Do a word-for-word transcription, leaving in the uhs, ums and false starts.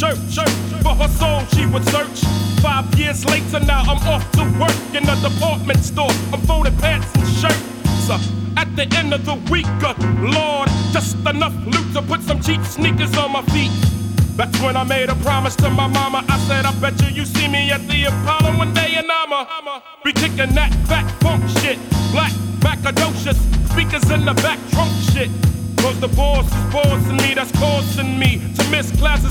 church. For her soul she would search. Five years later now I'm off to work in a department store. I'm folding pants and shirts. At the end of the week, uh, Lord, just enough loot to put some cheap sneakers on my feet. That's when I made a promise to my mama. I said, I bet you you see me at the Apollo one day and I'ma be kicking that fat funk shit. Black Macadocious, speakers in the back trunk shit. Cause the boss is bossing me, that's causing me to miss classes